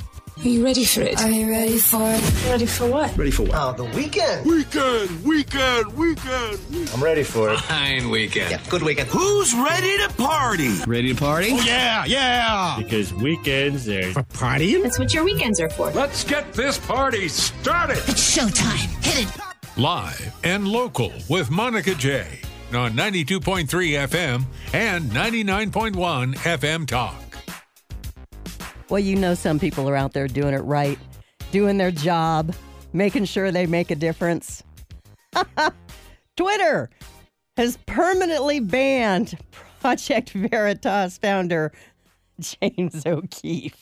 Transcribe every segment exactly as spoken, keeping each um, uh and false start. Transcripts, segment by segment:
Are you ready for it? Are you ready for it? Ready for what? Ready for what? Oh, the weekend. Weekend, weekend, weekend. I'm ready for it. Fine weekend. Yeah, good weekend. Who's ready to party? Ready to party? Oh, yeah, yeah. Because weekends are For partying? That's what your weekends are for. Let's get this party started. It's showtime. Hit it. Live and local with Monica J on ninety-two point three F M and ninety-nine point one F M Talk. Well, you know some people are out there doing it right, doing their job, making sure they make a difference. Twitter has permanently banned Project Veritas founder James O'Keefe.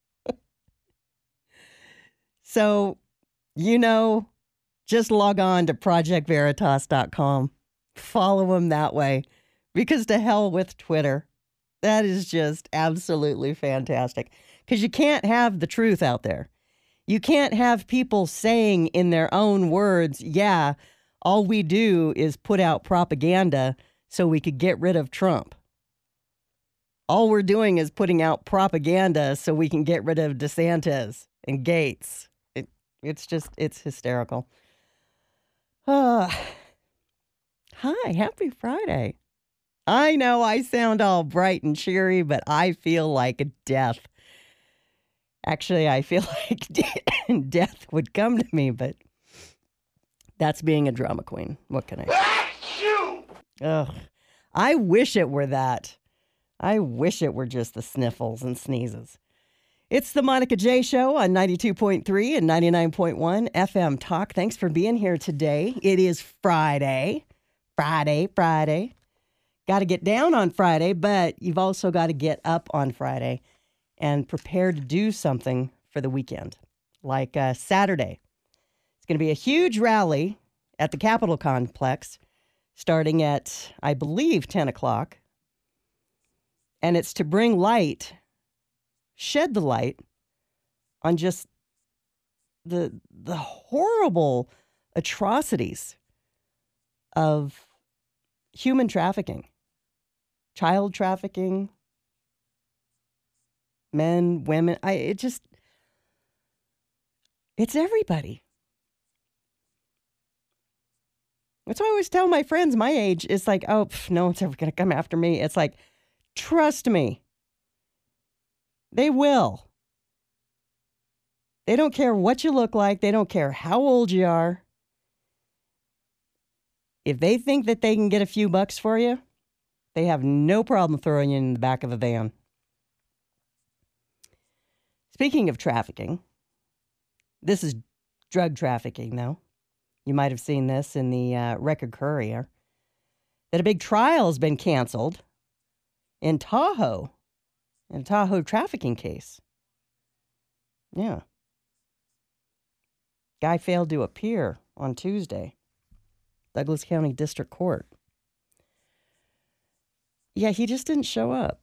So, you know, just log on to project veritas dot com. Follow him that way, because to hell with Twitter. That is just absolutely fantastic. Because you can't have the truth out there. You can't have people saying in their own words, yeah, all we do is put out propaganda so we could get rid of Trump. All we're doing is putting out propaganda so we can get rid of DeSantis and Gates. It, it's just, it's hysterical. Uh, hi, happy Friday. I know I sound all bright and cheery, but I feel like death. Actually, I feel like death would come to me, but that's being a drama queen. What can I say? Ugh. I wish it were that. I wish it were just the sniffles and sneezes. It's the Monica J Show on ninety-two point three and ninety-nine point one F M Talk. Thanks for being here today. It is Friday. Friday, Friday. Got to get down on Friday, but you've also got to get up on Friday and prepare to do something for the weekend. Like uh, Saturday. It's going to be a huge rally at the Capitol Complex starting at, I believe, ten o'clock. And it's to bring light, shed the light on just the the horrible atrocities of human trafficking, child trafficking, men, women. I it just it's everybody. That's why I always tell my friends my age, it's like, oh, pff, no one's ever going to come after me. It's like, trust me. They will. They don't care what you look like. They don't care how old you are. If they think that they can get a few bucks for you, they have no problem throwing you in the back of a van. Speaking of trafficking, this is drug trafficking, though. You might have seen this in the uh, Record Courier, that a big trial has been canceled in Tahoe, in a Tahoe trafficking case. Yeah. Guy failed to appear on Tuesday. Douglas County District Court. Yeah, he just didn't show up.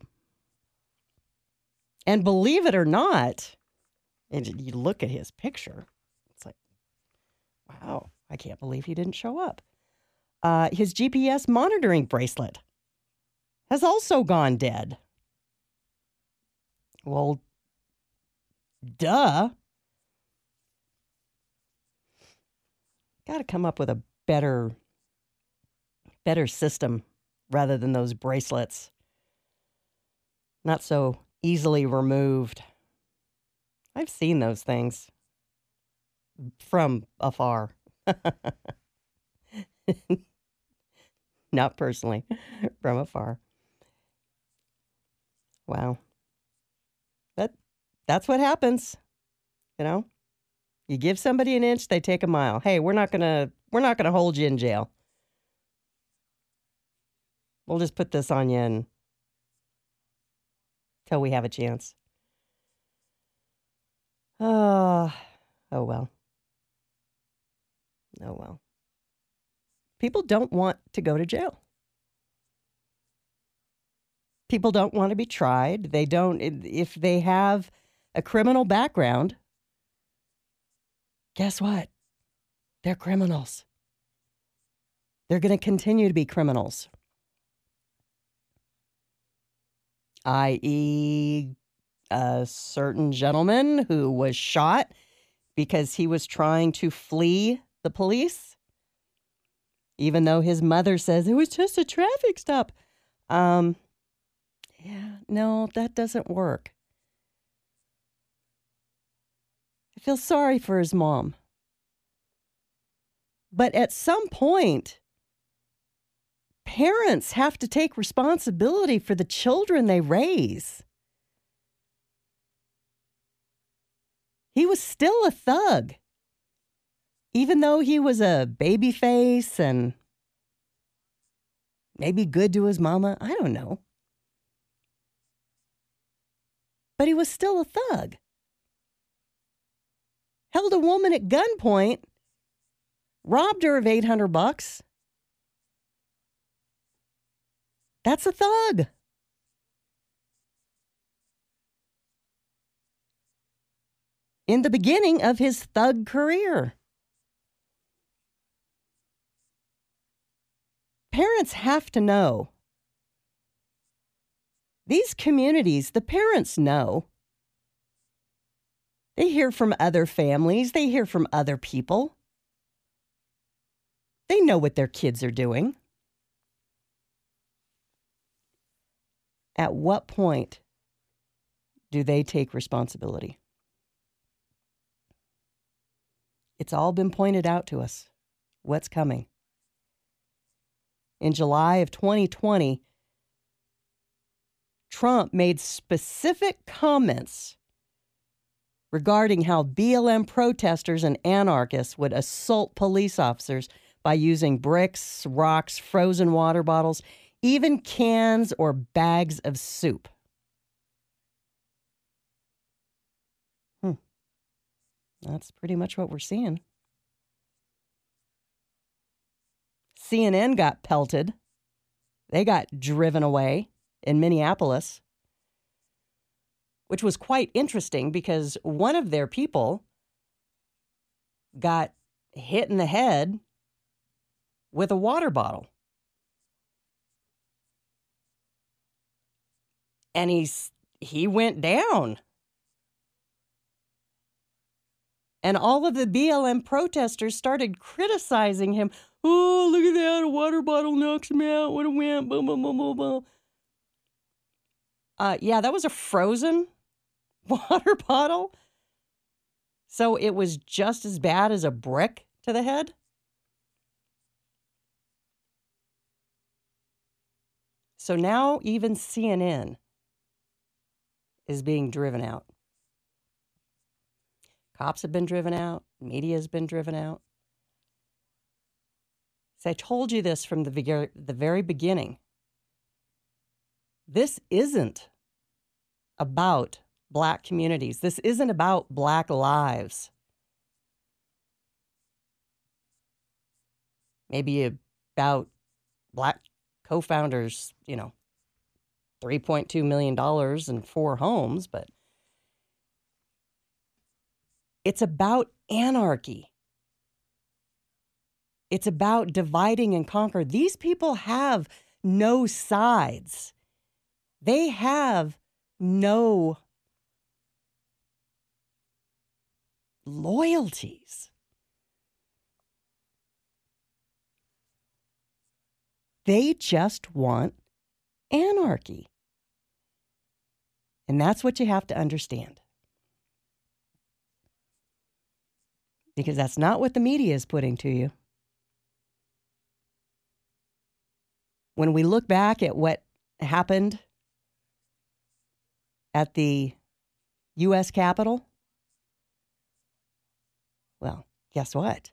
And believe it or not, and you look at his picture, it's like, wow, I can't believe he didn't show up. Uh, his G P S monitoring bracelet has also gone dead. Well, duh. Got to come up with a better, better system rather than those bracelets. Not so easily removed. I've seen those things from afar. Not personally, from afar. Wow. That that's what happens. You know? You give somebody an inch, they take a mile. Hey, we're not gonna we're not gonna hold you in jail. We'll just put this on you and till we have a chance. Oh, oh well. Oh well. People don't want to go to jail. People don't want to be tried. They don't, if they have a criminal background, guess what? They're criminals. They're going to continue to be criminals. that is, a certain gentleman who was shot because he was trying to flee the police, even though his mother says it was just a traffic stop. Um, yeah, no, that doesn't work. I feel sorry for his mom. But at some point, parents have to take responsibility for the children they raise. He was still a thug, even though he was a baby face and maybe good to his mama. I don't know. But he was still a thug. Held a woman at gunpoint, robbed her of eight hundred bucks. That's a thug. In the beginning of his thug career. Parents have to know. These communities, the parents know. They hear from other families. They hear from other people. They know what their kids are doing. At what point do they take responsibility? It's all been pointed out to us. What's coming? In July of twenty twenty, Trump made specific comments regarding how B L M protesters and anarchists would assault police officers by using bricks, rocks, frozen water bottles, even cans or bags of soup. Hmm. That's pretty much what we're seeing. C N N got pelted. They got driven away in Minneapolis, which was quite interesting because one of their people got hit in the head with a water bottle. And he's he went down. And all of the B L M protesters started criticizing him. Oh, look at that. A water bottle knocks him out. What a wimp. Boom, boom, boom, boom, boom. Uh, yeah, that was a frozen water bottle. So it was just as bad as a brick to the head. So now even C N N is being driven out. Cops have been driven out. Media has been driven out. So I told you this from the very, the very beginning. This isn't about Black communities. This isn't about Black lives. Maybe about Black co-founders, you know, three point two million dollars and four homes, but it's about anarchy. It's about dividing and conquer. These people have no sides. They have no loyalties. They just want anarchy. And that's what you have to understand. Because that's not what the media is putting to you. When we look back at what happened at the U S Capitol, well, guess what?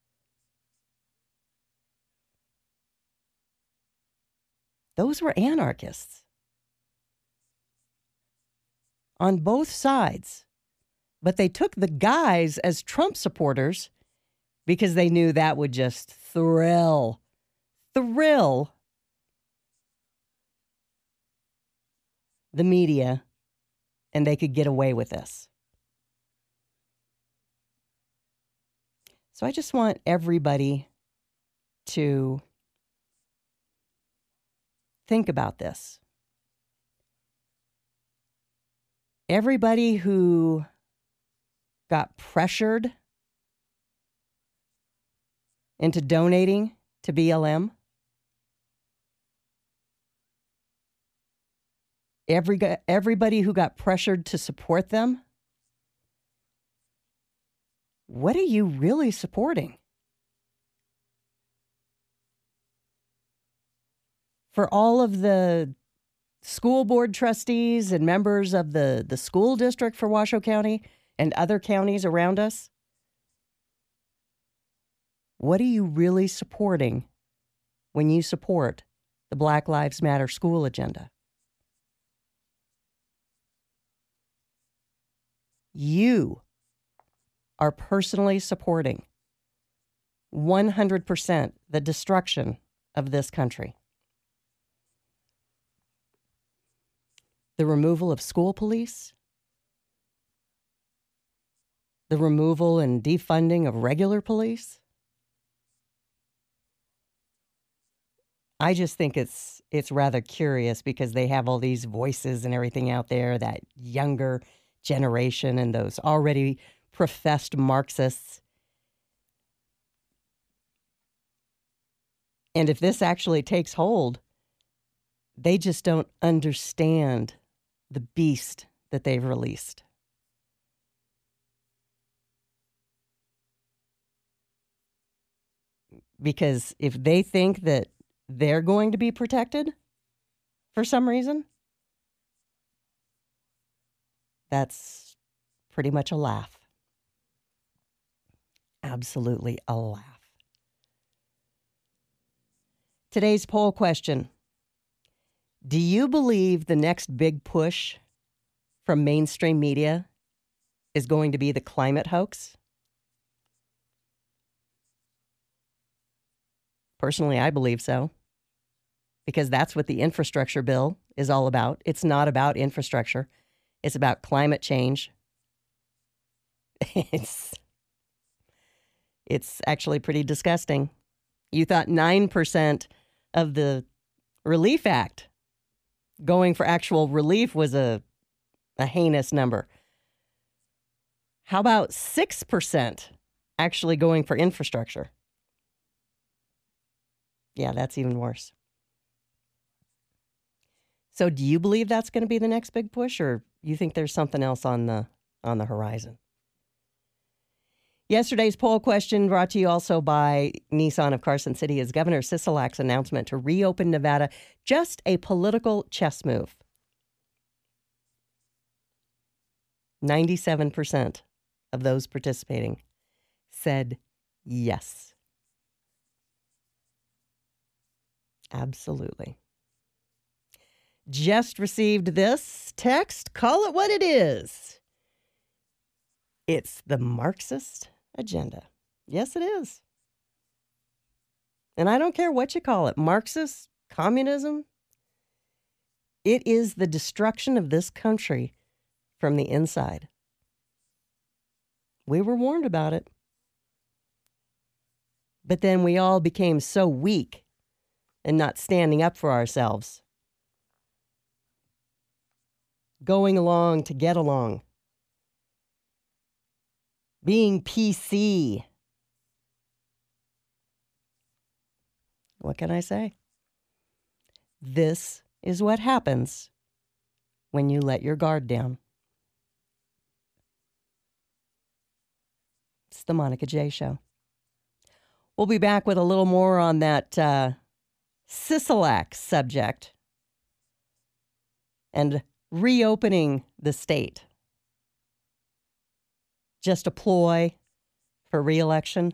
Those were anarchists on both sides. But they took the guys as Trump supporters because they knew that would just thrill, thrill the media, and they could get away with this. So I just want everybody to think about this. everybody who got pressured into donating to B L M, every everybody who got pressured to support them, what are you really supporting? For all of the school board trustees and members of the, the school district for Washoe County and other counties around us, what are you really supporting when you support the Black Lives Matter school agenda? You are personally supporting one hundred percent the destruction of this country. The removal of school police, the removal and defunding of regular police. I just think it's it's rather curious because they have all these voices and everything out there, that younger generation and those already professed Marxists. And if this actually takes hold, they just don't understand the beast that they've released. Because if they think that they're going to be protected for some reason, that's pretty much a laugh. Absolutely a laugh. Today's poll question: do you believe the next big push from mainstream media is going to be the climate hoax? Personally, I believe so, because that's what the infrastructure bill is all about. It's not about infrastructure. It's about climate change. It's, it's actually pretty disgusting. You thought nine percent of the Relief Act going for actual relief was a, a heinous number. How about six percent actually going for infrastructure? Yeah, that's even worse. So do you believe that's going to be the next big push, or you think there's something else on the on the horizon? Yesterday's poll question brought to you also by Nissan of Carson City. Is Governor Sisolak's announcement to reopen Nevada just a political chess move? ninety-seven percent of those participating said yes. Absolutely. Just received this text. Call it what it is. It's the Marxist agenda. Yes, it is. And I don't care what you call it, Marxist, communism. It is the destruction of this country from the inside. We were warned about it. But then we all became so weak and not standing up for ourselves. Going along to get along. Being P C. What can I say? This is what happens when you let your guard down. It's the Monica J. Show. We'll be back with a little more on that uh, Sisolak subject and reopening the state. Just a ploy for re-election.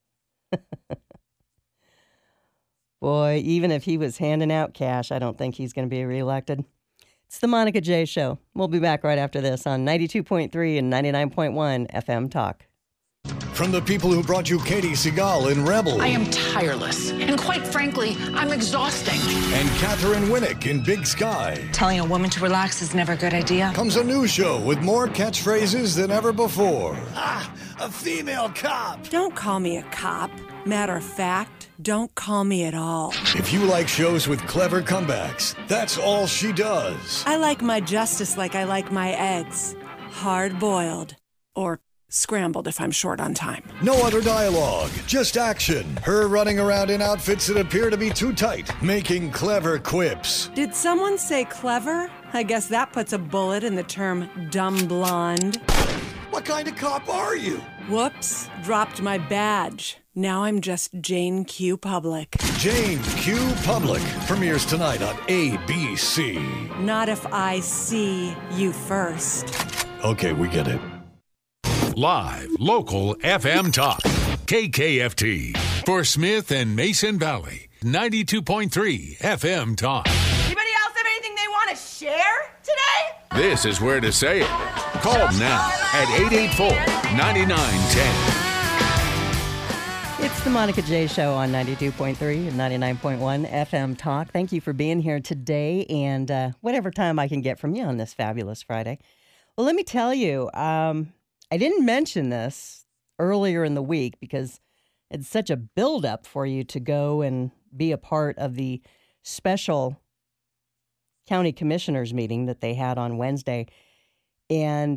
Boy, even if he was handing out cash, I don't think he's going to be reelected. It's the Monica J. Show. We'll be back right after this on ninety-two point three and ninety-nine point one F M Talk. From the people who brought you Katie Seagal in Rebel. I am tireless. And quite frankly, I'm exhausting. And Catherine Winnick in Big Sky. Telling a woman to relax is never a good idea. Comes a new show with more catchphrases than ever before. Ah, a female cop. Don't call me a cop. Matter of fact, don't call me at all. If you like shows with clever comebacks, that's all she does. I like my justice like I like my eggs. Hard-boiled. Or scrambled if I'm short on time. No other dialogue, just action. Her running around in outfits that appear to be too tight, making clever quips. Did someone say clever? I guess that puts a bullet in the term dumb blonde. What kind of cop are you? Whoops, dropped my badge. Now I'm just Jane Q. Public. Jane Q. Public premieres tonight on A B C. Not if I see you first. Okay, we get it. Live, local F M talk. K K F T. For Smith and Mason Valley. ninety-two point three F M talk. Anybody else have anything they want to share today? This is where to say it. Call now at eight eight four, nine nine one zero. It's the Monica J Show on ninety-two point three and ninety-nine point one F M Talk. Thank you for being here today and uh, whatever time I can get from you on this fabulous Friday. Well, let me tell you, um, I didn't mention this earlier in the week because it's such a buildup for you to go and be a part of the special county commissioners meeting that they had on Wednesday. And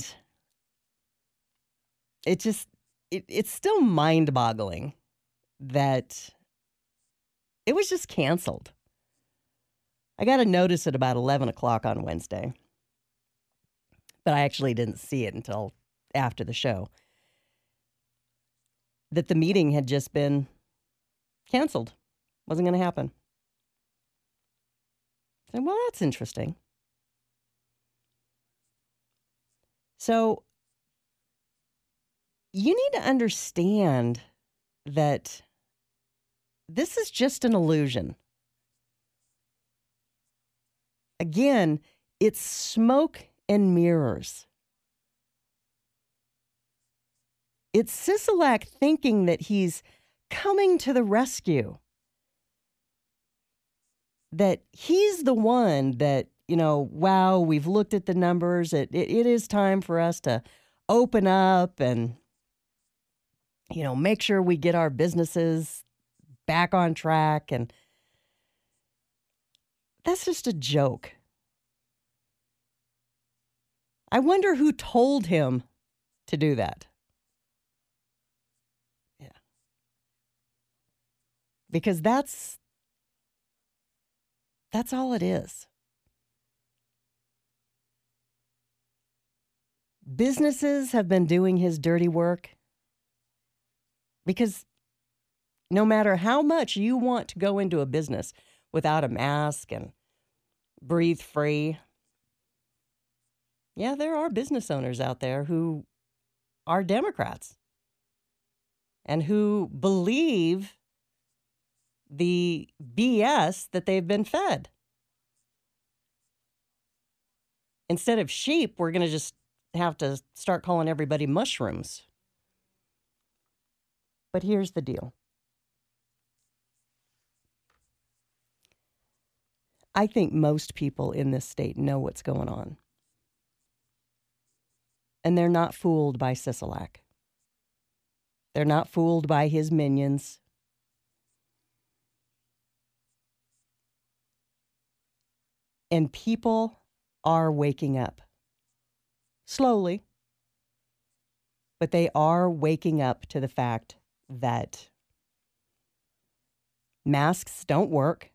it just, it, it's still mind-boggling that it was just canceled. I got a notice at about eleven o'clock on Wednesday, but I actually didn't see it until after the show, that the meeting had just been canceled. Wasn't going to happen. I said, well, that's interesting. So you need to understand that this is just an illusion. Again, it's smoke and mirrors. It's Sisolak thinking that he's coming to the rescue. That he's the one that, you know, wow, we've looked at the numbers. It, it, it is time for us to open up and, you know, make sure we get our businesses back on track. And that's just a joke. I wonder who told him to do that. Yeah. Because that's, that's all it is. Businesses have been doing his dirty work because no matter how much you want to go into a business without a mask and breathe free, yeah, there are business owners out there who are Democrats and who believe the B S that they've been fed. Instead of sheep, we're going to just have to start calling everybody mushrooms. But here's the deal. I think most people in this state know what's going on. And they're not fooled by Sisolak. They're not fooled by his minions. And people are waking up. Slowly. But they are waking up to the fact that masks don't work.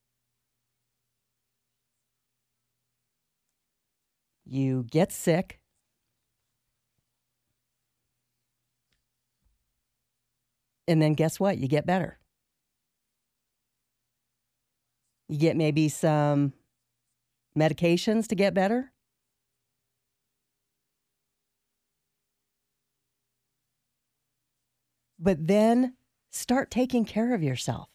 You get sick. And then guess what? You get better. You get maybe some medications to get better. But then start taking care of yourself.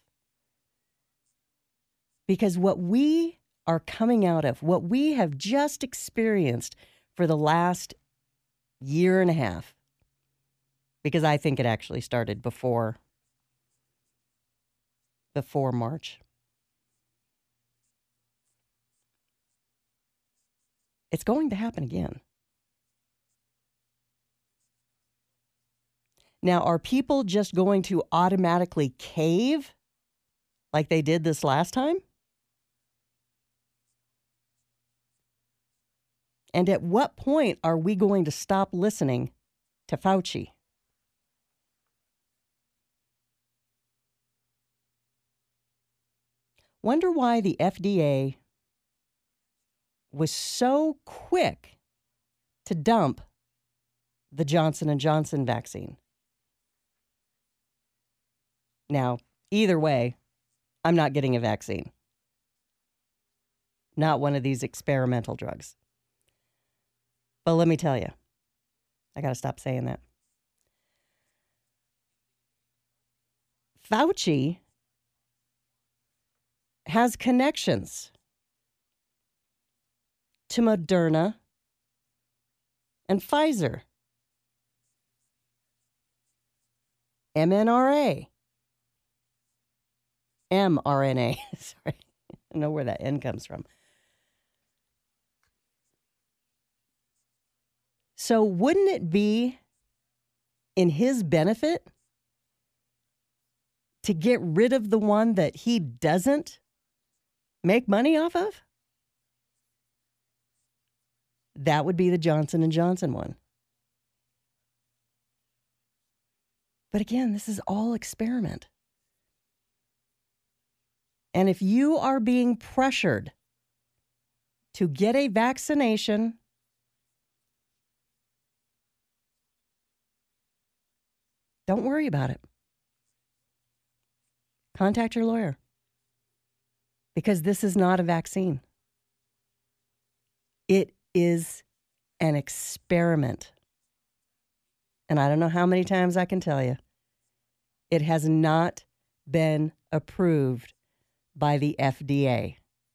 Because what we are coming out of, what we have just experienced for the last year and a half, because I think it actually started before, before March. It's going to happen again. Now, are people just going to automatically cave like they did this last time? And at what point are we going to stop listening to Fauci? Wonder why the F D A was so quick to dump the Johnson and Johnson vaccine. Now, either way, I'm not getting a vaccine. Not one of these experimental drugs. But let me tell you, I got to stop saying that. Fauci has connections to Moderna and Pfizer, M N R A, mRNA. Sorry, I don't know where that N comes from. So wouldn't it be in his benefit to get rid of the one that he doesn't make money off of? That would be the Johnson and Johnson one. But again, this is all experiment. And if you are being pressured to get a vaccination, don't worry about it. Contact your lawyer. Because this is not a vaccine. It is an experiment. And I don't know how many times I can tell you. It has not been approved by the F D A.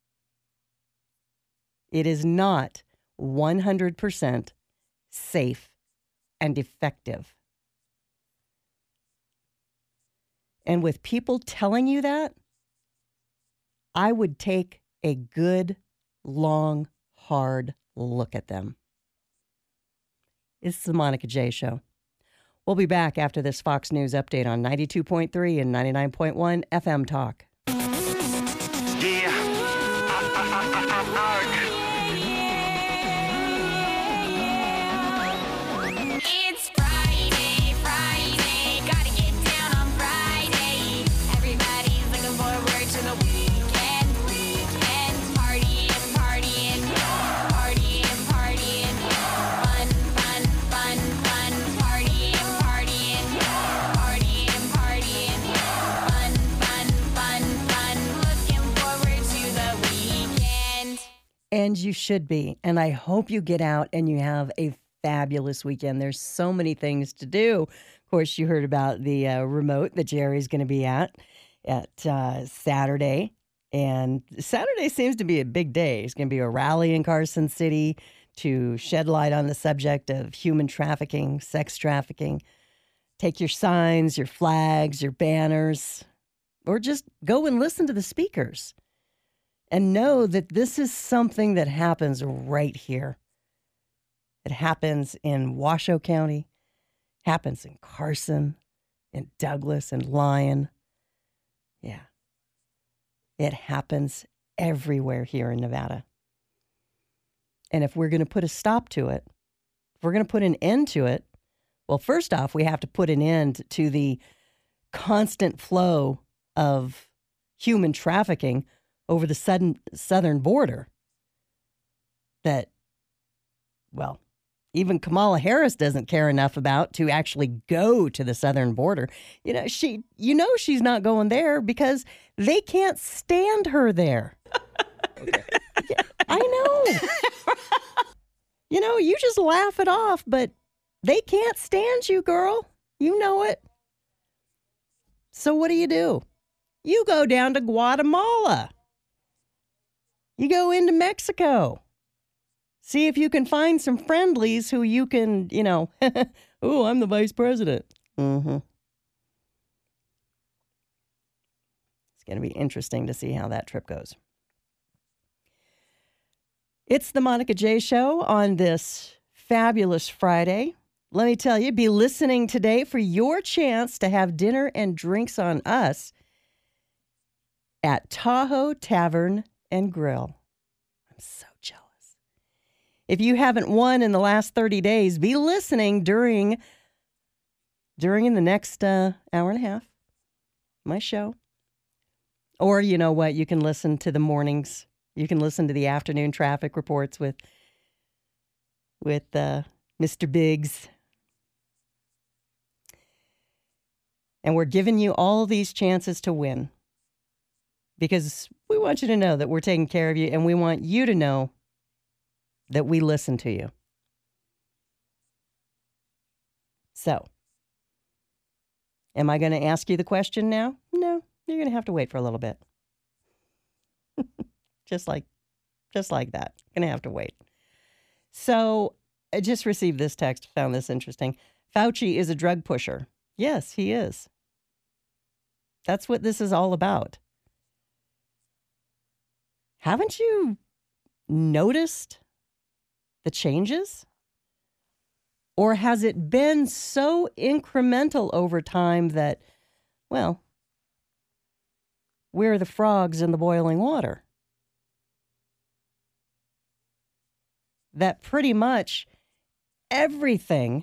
It is not one hundred percent safe and effective. And with people telling you that, I would take a good, long, hard look at them. It's the Monica J. Show. We'll be back after this Fox News update on ninety-two point three and ninety-nine point one F M Talk. Yeah. It's Friday, Friday, gotta get down on Friday. Everybody's looking forward to the weekend, weekend. Partying, partying, partying, partying. Fun, fun, fun, fun. Partying, partying, partying, partying. Fun, fun, fun, fun. Looking forward to the weekend. And you should be. And I hope you get out and you have a fabulous weekend. There's so many things to do. Of course, you heard about the uh, remote that Jerry's going to be at at uh, Saturday. And Saturday seems to be a big day. It's going to be a rally in Carson City to shed light on the subject of human trafficking, sex trafficking. Take your signs, your flags, your banners, or just go and listen to the speakers and know that this is something that happens right here. It happens in Washoe County, happens in Carson, in Douglas, and Lyon. Yeah. It happens everywhere here in Nevada. And if we're going to put a stop to it, if we're going to put an end to it, well, first off, we have to put an end to the constant flow of human trafficking over the sudden southern border that, well, even Kamala Harris doesn't care enough about to actually go to the southern border. You know, she, you know, she's not going there because they can't stand her there. Okay. Yeah, I know. You know, you just laugh it off, but they can't stand you, girl. You know it. So what do you do? You go down to Guatemala. You go into Mexico. See if you can find some friendlies who you can, you know, oh, I'm the vice president. Mm-hmm. It's going to be interesting to see how that trip goes. It's the Monica J. Show on this fabulous Friday. let me tell you, be listening today for your chance to have dinner and drinks on us at Tahoe Tavern and Grill. I'm so jealous. If you haven't won in the last thirty days, be listening during during the next uh, hour and a half, my show. Or you know what? You can listen to the mornings. You can listen to the afternoon traffic reports with with uh, Mister Biggs. And we're giving you all these chances to win because we want you to know that we're taking care of you, and we want you to know that we listen to you. So, am I going to ask you the question now? No, you're going to have to wait for a little bit. just like, just like that. Going to have to wait. So, I just received this text, found this interesting. Fauci is a drug pusher. Yes, he is. That's what this is all about. Haven't you noticed the changes? Or has it been so incremental over time that, well, we're the frogs in the boiling water? That pretty much everything,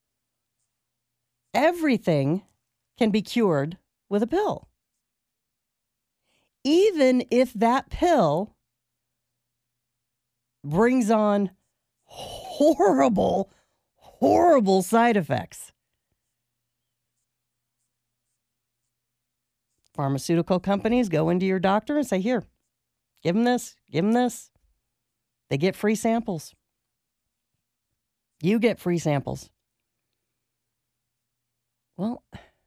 everything can be cured with a pill. Even if that pill brings on horrible, horrible side effects. Pharmaceutical companies go into your doctor and say, here, give them this, give them this. They get free samples. You get free samples. Well,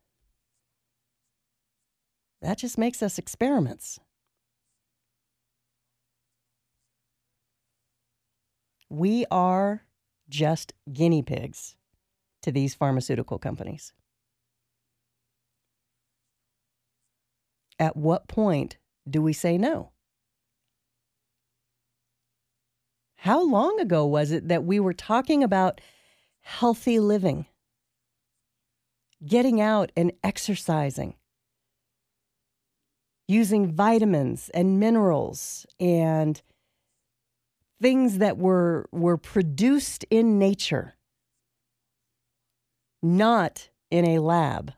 that just makes us experiments. We are just guinea pigs to these pharmaceutical companies. At what point do we say no? How long ago was it that we were talking about healthy living, getting out and exercising, using vitamins and minerals and things that were, were produced in nature, not in a lab?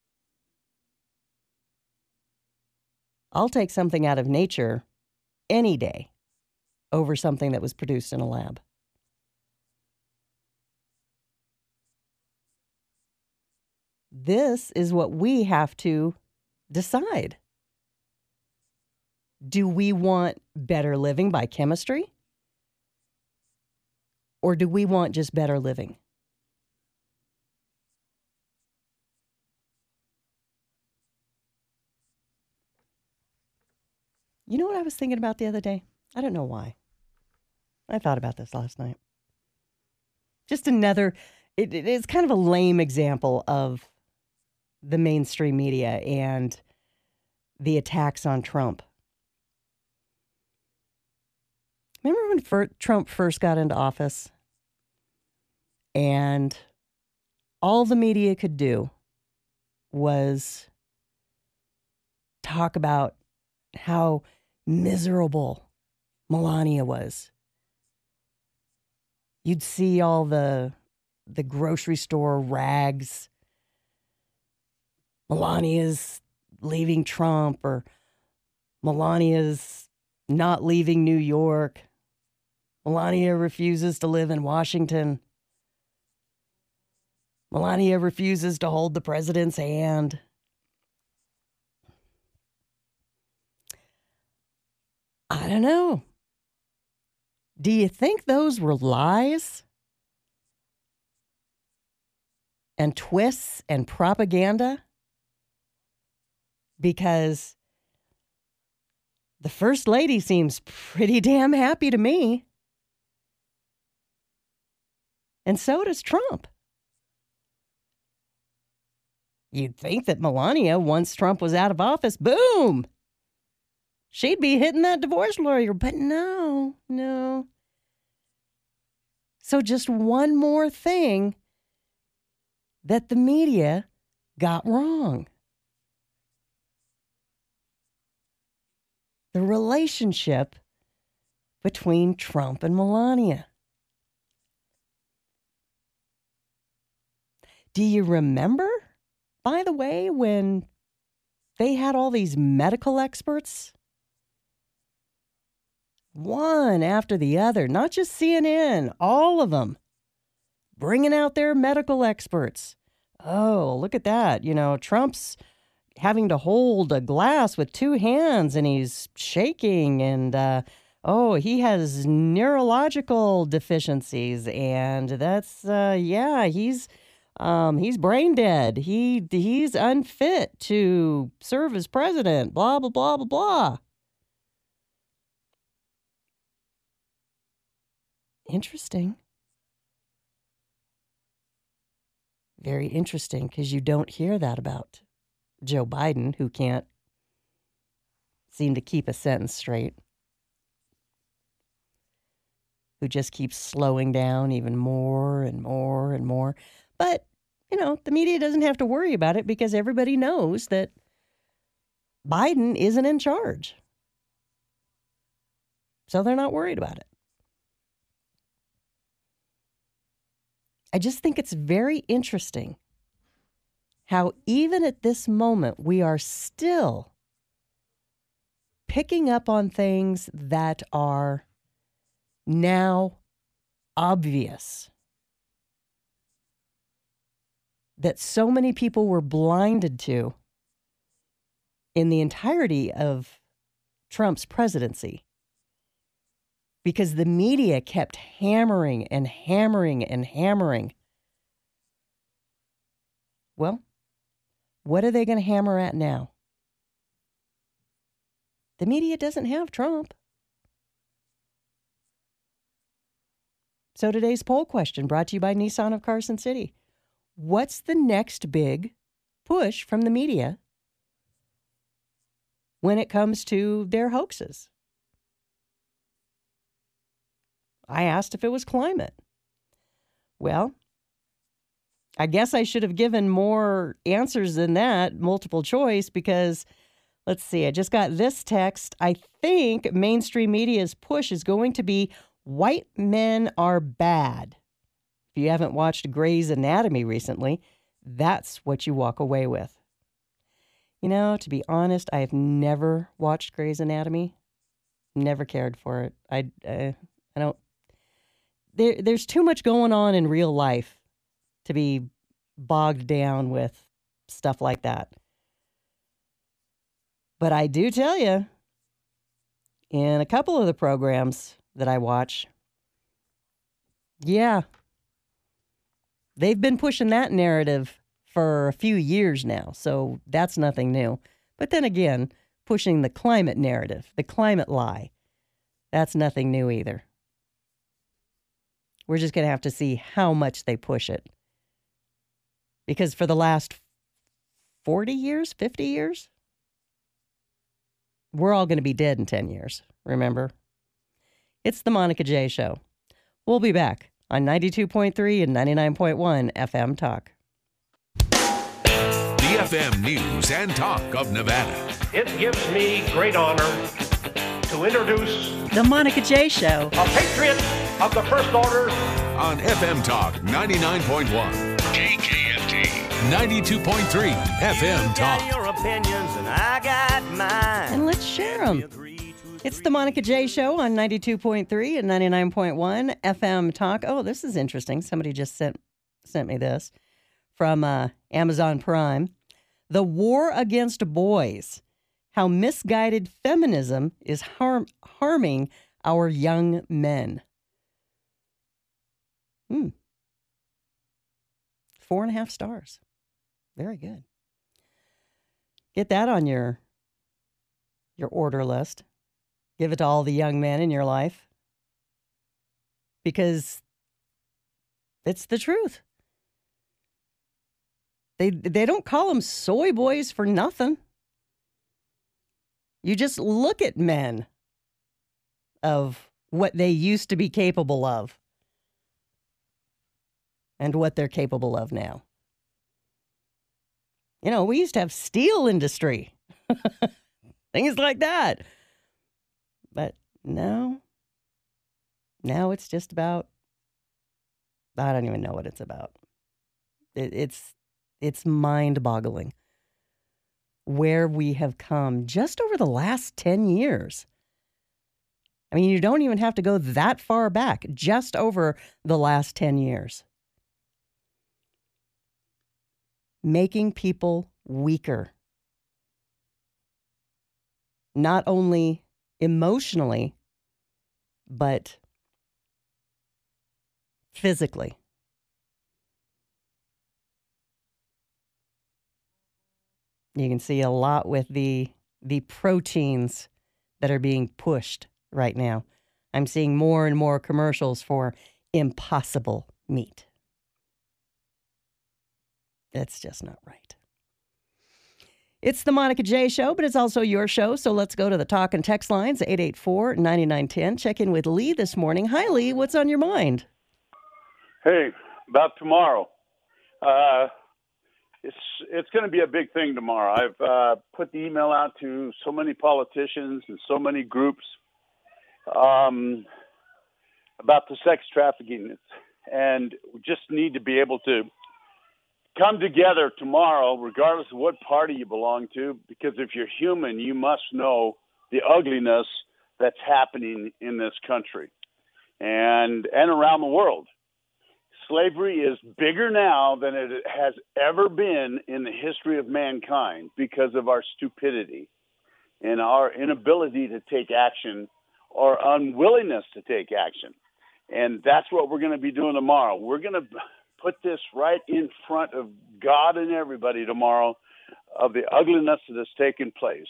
I'll take something out of nature any day over something that was produced in a lab. This is what we have to decide. Do we want better living by chemistry? Or do we want just better living? You know what I was thinking about the other day? I don't know why. I thought about this last night. Just another, it, it is kind of a lame example of the mainstream media and the attacks on Trump. Remember when Fer- Trump first got into office and all the media could do was talk about how miserable Melania was. You'd see all the the grocery store rags. Melania's leaving Trump, or Melania's not leaving New York. Melania refuses to live in Washington. Melania refuses to hold the president's hand. I don't know. Do you think those were lies and twists and propaganda? Because the First Lady seems pretty damn happy to me. And so does Trump. You'd think that Melania, once Trump was out of office, boom, she'd be hitting that divorce lawyer. But no, no. So just one more thing that the media got wrong. The relationship between Trump and Melania. Do you remember, by the way, when they had all these medical experts? One after the other, not just C N N, all of them, bringing out their medical experts. Oh, look at that. You know, Trump's having to hold a glass with two hands and he's shaking and, uh, oh, he has neurological deficiencies and that's, uh, yeah, he's, um, he's brain dead. He, he's unfit to serve as president, blah, blah, blah, blah, blah. Interesting. Very interesting, because you don't hear that about Joe Biden, who can't seem to keep a sentence straight, who just keeps slowing down even more and more and more. But, you know, the media doesn't have to worry about it because everybody knows that Biden isn't in charge. So they're not worried about it. I just think it's very interesting how even at this moment we are still picking up on things that are now obvious, that so many people were blinded to in the entirety of Trump's presidency. Because the media kept hammering and hammering and hammering. Well, what are they going to hammer at now? The media doesn't have Trump. So today's poll question, brought to you by Nissan of Carson City. What's the next big push from the media when it comes to their hoaxes? I asked if it was climate. Well, I guess I should have given more answers than that, multiple choice, because, let's see, I just got this text. I think mainstream media's push is going to be white men are bad. If you haven't watched Grey's Anatomy recently, that's what you walk away with. You know, to be honest, I have never watched Grey's Anatomy. Never cared for it. I, uh, I don't. There, there's too much going on in real life to be bogged down with stuff like that. But I do tell you, in a couple of the programs that I watch, yeah, they've been pushing that narrative for a few years now, so that's nothing new. But then again, pushing the climate narrative, the climate lie, that's nothing new either. We're just going to have to see how much they push it. Because for the last forty years, fifty years, we're all going to be dead in ten years, remember? It's the Monica J. Show. We'll be back on ninety-two point three and ninety-nine point one F M Talk. The F M News and Talk of Nevada. It gives me great honor to introduce the Monica J. Show, a patriot of the First Order, on F M Talk ninety-nine point one, K K F T ninety-two point three F M Talk. Your opinions and I got mine. And let's share them. It's the Monica J. Show on ninety-two point three and ninety-nine point one F M Talk. Oh, this is interesting. Somebody just sent sent me this from uh, Amazon Prime. The War Against Boys. How misguided feminism is harm, harming our young men. Hmm. Four and a half stars. Very good. Get that on your, your order list. Give it to all the young men in your life. Because it's the truth. They, they don't call them soy boys for nothing. You just look at men of what they used to be capable of and what they're capable of now. You know, we used to have steel industry, things like that. But now, now it's just about, I don't even know what it's about. It, it's, it's mind-boggling where we have come just over the last ten years. I mean, you don't even have to go that far back, just over the last ten years. Making people weaker. Not only emotionally, but physically. You can see a lot with the the proteins that are being pushed right now. I'm seeing more and more commercials for Impossible meat. That's just not right. It's the Monica J Show, but it's also your show, so let's go to the talk and text lines, eight eight four, nine nine one zero. Check in with Lee this morning. Hi, Lee. What's on your mind? Hey, about tomorrow. Uh, it's it's going to be a big thing tomorrow. I've uh, put the email out to so many politicians and so many groups um, about the sex trafficking, and we just need to be able to come together tomorrow, regardless of what party you belong to, because if you're human, you must know the ugliness that's happening in this country and and around the world. Slavery is bigger now than it has ever been in the history of mankind because of our stupidity and our inability to take action or unwillingness to take action. And that's what we're going to be doing tomorrow. We're going to put this right in front of God and everybody tomorrow of the ugliness that has taken place.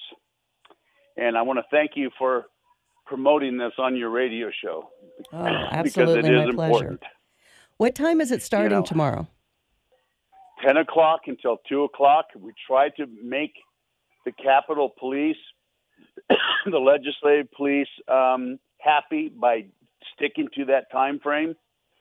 And I want to thank you for promoting this on your radio show. Oh, absolutely, because it is my pleasure. Important. What time is it starting you know, tomorrow? ten o'clock until two o'clock. We try to make the Capitol Police, the legislative police, um, happy by sticking to that time frame.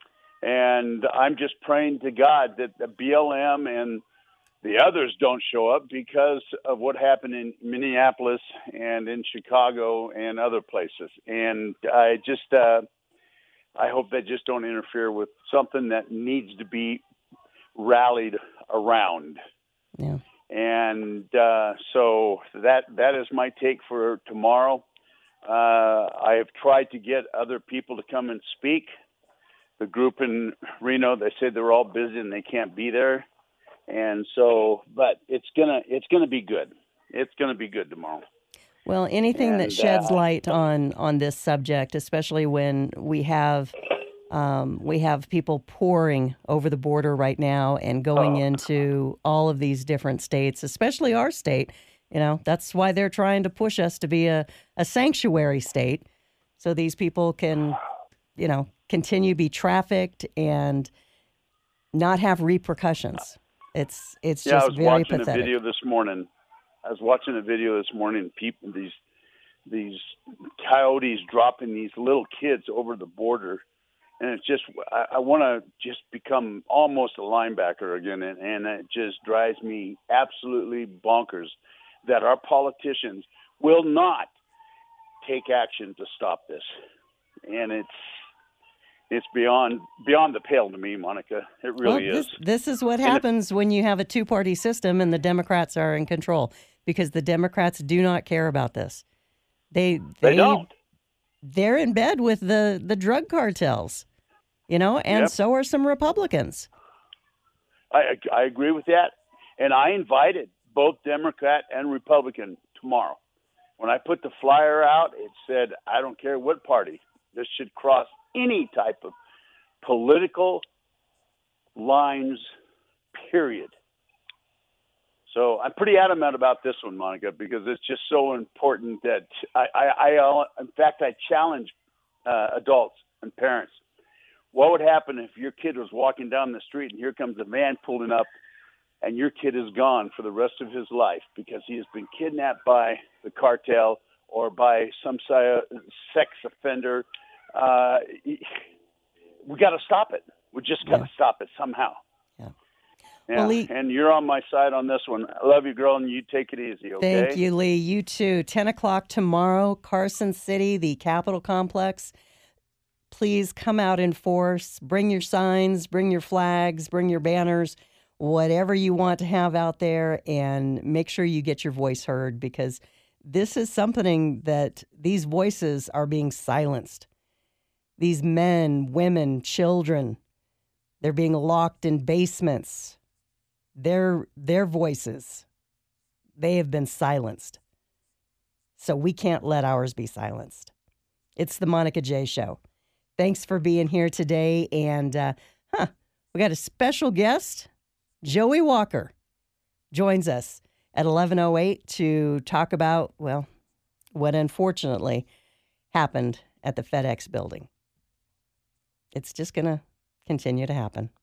And I'm just praying to God that the B L M and the others don't show up because of what happened in Minneapolis and in Chicago and other places. And I just, uh, I hope they just don't interfere with something that needs to be rallied around. Yeah. And uh, so that that is my take for tomorrow. Uh, I have tried to get other people to come and speak. The group in Reno, they said they're all busy and they can't be there. And so, but it's gonna it's gonna be good. It's gonna be good tomorrow. Well, anything and, that sheds uh, light on on this subject, especially when we have um, we have people pouring over the border right now and going oh. into all of these different states, especially our state. You know, that's why they're trying to push us to be a, a sanctuary state, so these people can, you know, continue to be trafficked and not have repercussions. It's it's yeah, just I was very watching pathetic. a video this morning. I was watching a video this morning. People, these these coyotes dropping these little kids over the border, and it's just I, I want to just become almost a linebacker again, and, and it just drives me absolutely bonkers that our politicians will not take action to stop this, and it's. It's beyond beyond the pale to me, Monica. It really well, this, is. This is what and happens it, when you have a two-party system and the Democrats are in control, because the Democrats do not care about this. They they, they don't. They're in bed with the, the drug cartels, you know, and yep. so are some Republicans. I I agree with that, and I invited both Democrat and Republican tomorrow. When I put the flyer out, it said, "I don't care what party. This should cross any type of political lines, period." So I'm pretty adamant about this one, Monica, because it's just so important that I, I, I in fact, I challenge uh, adults and parents. What would happen if your kid was walking down the street and here comes a van pulling up and your kid is gone for the rest of his life because he has been kidnapped by the cartel or by some sex offender? Uh, we got to stop it. We just got to yeah. stop it somehow. Yeah. Yeah, Well, Lee, and you're on my side on this one. I love you, girl, and you take it easy, okay? thank you, Lee. You too. ten o'clock tomorrow, Carson City, the Capitol Complex. Please come out in force. Bring your signs, bring your flags, bring your banners, whatever you want to have out there, and make sure you get your voice heard, because this is something that these voices are being silenced. These men, women, children, they're being locked in basements. Their, their voices, they have been silenced. So we can't let ours be silenced. It's the Monica J. Show. Thanks for being here today. And uh, huh, we got a special guest. Joey Walker joins us at eleven oh eight to talk about, well, what unfortunately happened at the FedEx building. It's just going to continue to happen.